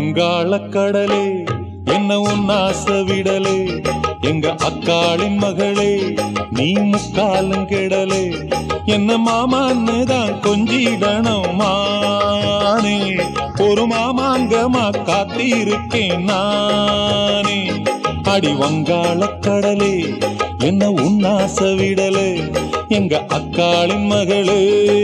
வங்காளக்கடலே என்ன உன்னாச விடலே எங்க அக்காளின் மகளே நீ முக்காலும் கெடலே என்ன மாமான்னு தான் கொஞ்சிடணும் மானே ஒரு மாமாங்கமா காத்திருக்கேன் நானே அடி வங்காளக்கடலே என்ன உன்னாச விடலே எங்க அக்காளின் மகளே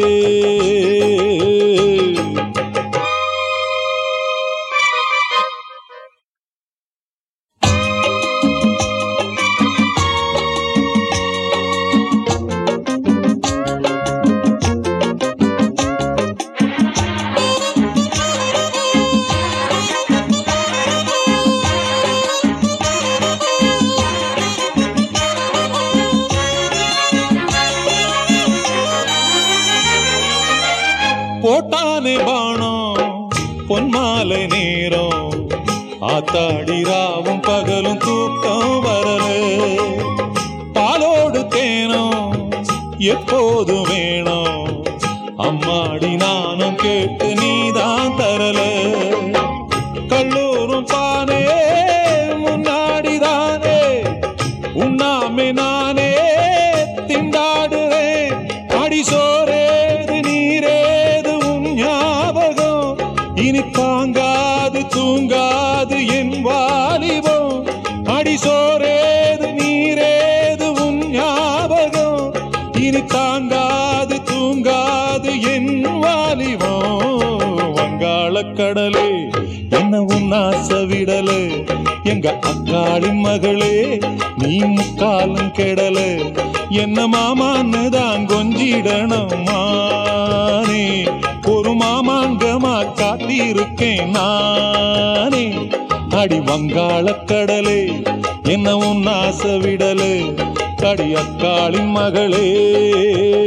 போட்டானே பாணம் பொன்மாலை நேரம் ஆத்தாடி ராவும் பகலும் தூக்கம் வரல பாலோடு தேனம் எப்போதும் வேணும் அம்மாடி நானும் கேட்டு நீதான் தரல கல்லூரும் தானே முன்னாடிதானே உண்ணாமே நானே திண்டாடுறேன் அடி சோரேது நீரேது உன் ஞாபகம் இனி தாங்காது தூங்காது என் வாலிபம் அடி சோரேது நீரேது உன் ஞாபகம் இனி தாங்காது தூங்காது என் வாலிபம் வங்காளக்கடலே என்ன உன்னாச விடலே எங்க அக்காளின் மகளே நீ முக்காலும் கெடல என்ன மாமான்னு தான் கொஞ்சிடணும் மானே ஒரு மாமாங்கமா காத்திருக்கேன் நானே அடி வங்காளக்கடலே என்ன உன்னாச விடலே அடி அக்காளின் மகளே